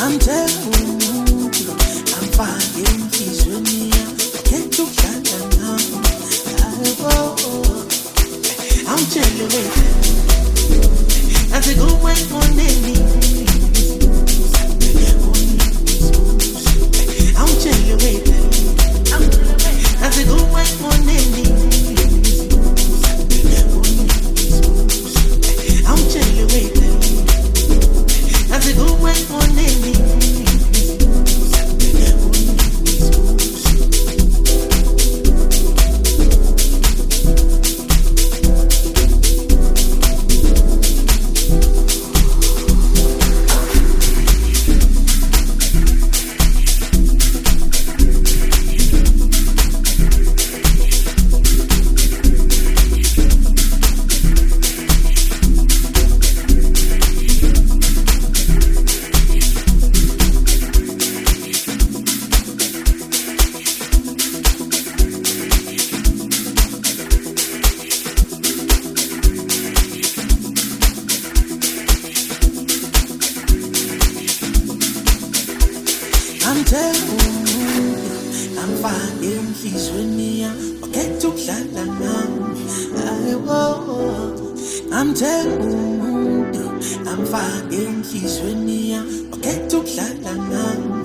I'm telling you, I'm finding peace with me. Get to find now. I'm telling you, as I go away on me. I'm telling you, as I go away on me. I'm telling you, as I go away on me. I'm telling you, I'm finding peace with me. Okay, to la now. I'm telling you, I'm finding peace with me. Okay, to la now.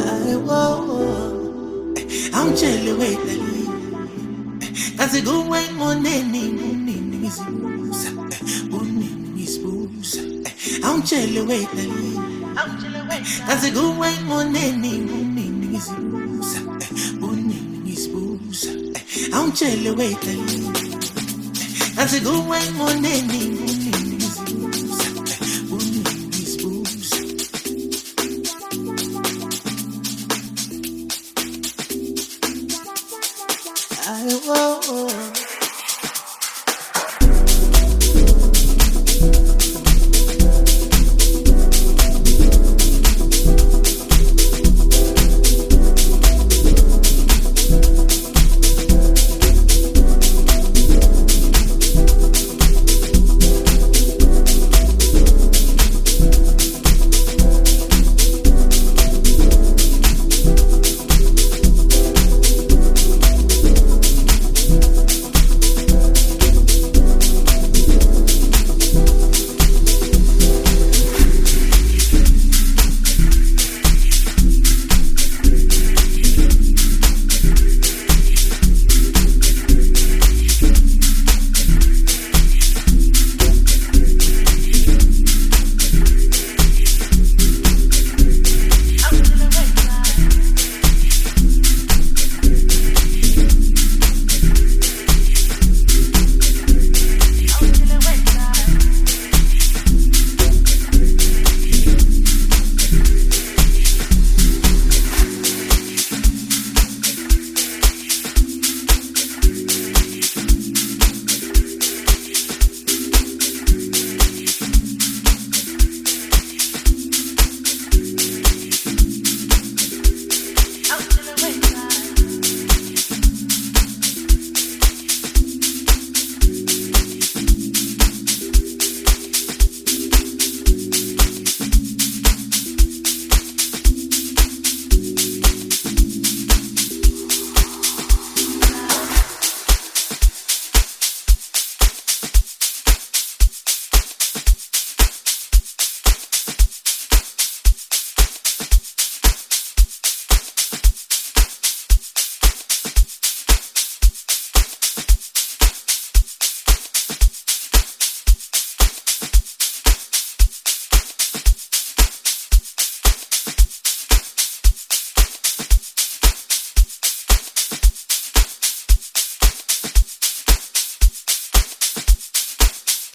I'm chilling with the as I go away on any I'm chilling with the as I go away on any I'm chilling with the as I go away on any